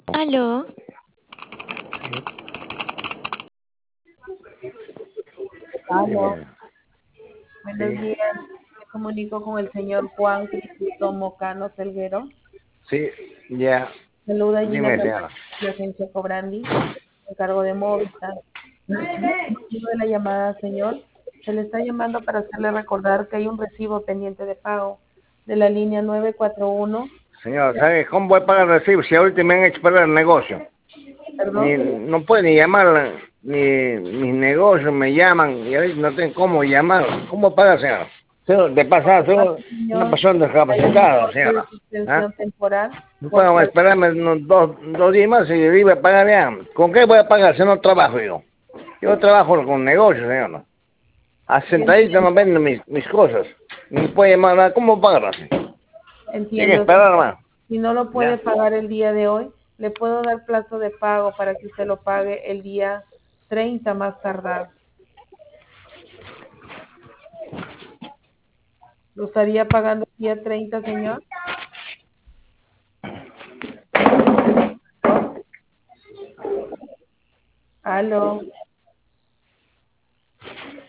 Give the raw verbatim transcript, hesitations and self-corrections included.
Aló, Sí, Aló, mira, buenos sí, días. Me comunico con el señor Juan Crisóstomo Cano Selguero. sí, ya, Saluda Gina dime, Camacho señora. de la agencia Cobrandi, en cargo de Movistar. El motivo de la llamada, señor, se le está llamando para hacerle recordar que hay un recibo pendiente de pago de la línea nueve cuatro uno. Señora, ¿sabe cómo voy a pagar el recibo si ahorita me han hecho perder el negocio? Perdón, Ni, señor. no puede ni llamar, ni mis negocios me llaman y ahorita no tengo cómo llamar. ¿Cómo paga, señora? Soy- De pasada, Pasa, soy una señor, persona hay un discapacitada, reporte de señora. ¿Ah? suspensión temporal No por puedo falta. esperarme unos dos, dos días más y iba a pagar ya. ¿Con qué voy a pagar si no trabajo yo? Yo trabajo con negocios, señora. A Yo sentadito no entiendo, vendo mis, mis cosas. Ni puede llamar nada. ¿Cómo pagar así? Tiene que entiendo, esperar señor. más. Si no lo puede ¿Ya? pagar el día de hoy, le puedo dar plazo de pago para que usted lo pague el día treinta más tardar. ¿Lo estaría pagando el día treinta, señor? ¿Aló? ¿Aló?